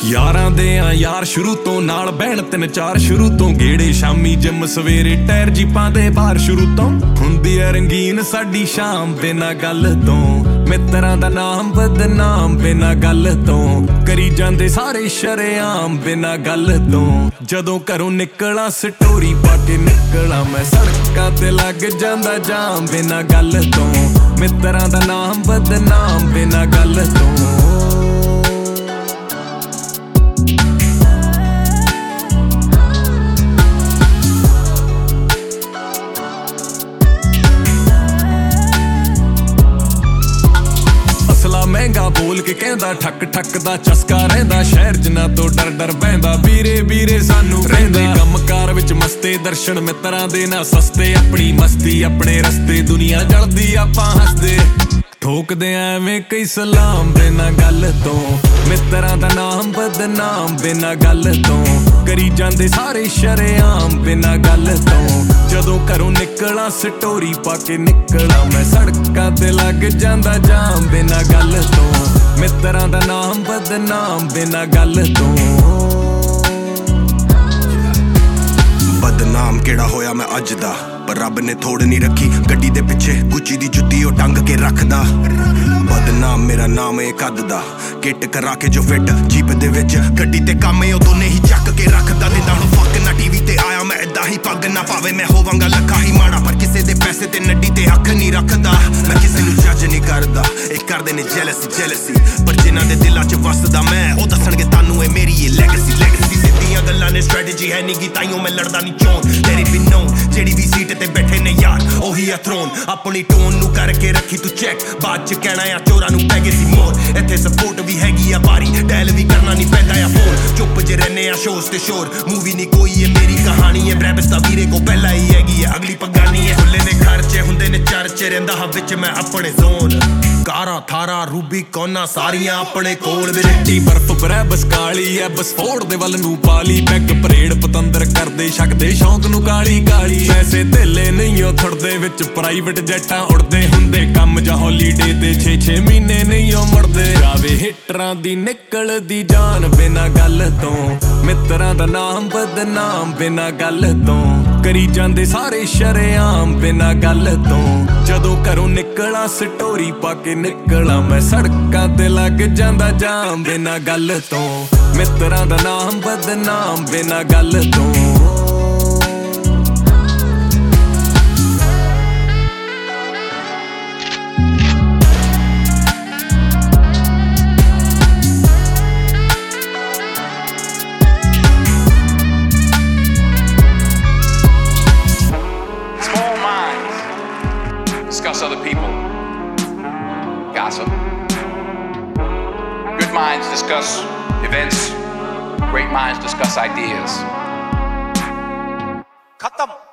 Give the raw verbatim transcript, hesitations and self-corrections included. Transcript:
यारां दे आ यार शुरू तो नाल बहन तीन चार शुरू तो गेड़े शामी जिम सवेरे टायर जीपां दे बाहर शुरू तो हुंदी ऐ रंगीन साडी शाम बिना गल तो मित्रां दा नाम बदनाम बिना गल तो करी जांदे सारे शरेआम बिना गल तो जदों घरों निकला स्टोरी पा के निकला मैं सड़कां ते लग जांदा जाम बिना गल तो मित्रां दा नाम बदनाम बिना गल तो महंगा बोल के कहंदा ठक ठक दा चस्का रहिंदा शहर च ना तो डर डर बहिंदा बीरे बीरे सानू रहिंदा कमकार विच मस्ते दर्शन मित्रां दे ना सस्ते अपनी मस्ती अपने रस्ते दुनिया जलदी आपां हसदे ठोकदे एवें कई सलाम बिना गल तो मित्रां दा नाम बदनाम बिना गल तो करी जांदे सारे शरेआम बिना गल तो जदों घरों निकला स्टोरी पा के निकला मैं सड़कां ते लग जांदा जाम बिना गल तो मित्रां दा नाम बदनाम बिना गल तो बदनाम केड़ा होया मैं अज दा पर रब ने थोड़ नहीं रखी गड्डी दे पिछे गुच्ची दी जुत्ती ओ टंग के रखदा बदनाम मेरा नाम है कद दा किट करा के जो फिट जीप दे विच गड्डी ते काम है ओ दोने ही चक के रखदा दिंदा हुण फक ना टीवी ते आया मैं इदा ही पग ना पावे मैं होवांगा लखा ही माड़ा पर किसे दे पैसे ते नड्डी ते हक नहीं रखदा मैं किसे नू जज नहीं करदा ए करदे ने जेलसी जेलसी पर जिन्हां दे दिलां च वसदा मैं ओ दसणगे तानू ए मेरी ये लेगेसी लेगेसी सिद्धियां गल्लां ने स्ट्रैटेजी है नहीं गी ताइयों मैं लड़दा नहीं चोन तेरी भी नोन जेड़ी भी सीट ते बैठे ने यार ओही आ थ्रोन अपनी टोन नू करके रखी तू चेक बाद च कहना आ चोरा नू पै गए सी मोर इत्थे सपोर्ट भी हैगी आ भारी डैल भी करना नहीं पैंदा आ फोन चुप जे रहने आ शोज ते शोर मूवी नहीं कोई है मेरी कहानी है ब्रैबस दा वीरे को पहला ही हैगी है अगली पगानी है खुले ने खर्चे हुंदे ने चर्चे रहिंदा हा विच मैं अपने जोन कारा थारा रूबी कोना सारियां अपने कोल चिट्टी बर्फ ब्रैबस काली है बस फोड़ दे वल नू पाली पैग परेड पतंदर करदे शकदे शौक नू काली काली पैसे धेले नहीं ओ थुड़दे विच प्राइवेट जैटां उड़दे हुंदे कम जा हॉलीडे ते छे छे महीने नहीं ओ मुड़दे जावे हिटरां दी निकलदी जान बिना गल तो मित्रां दा नाम बदनाम बिना गल तो करी जांदे सारे शरेआम बिना गल तो जदों घरों निकला स्टोरी पा के निकला मैं सड़कां ते लग जांदा जाम बिना गल तो मित्रां दा नाम बदनाम बिना गल तो Discuss other people. Gossip. Good minds discuss events. Great minds discuss ideas. Khatam.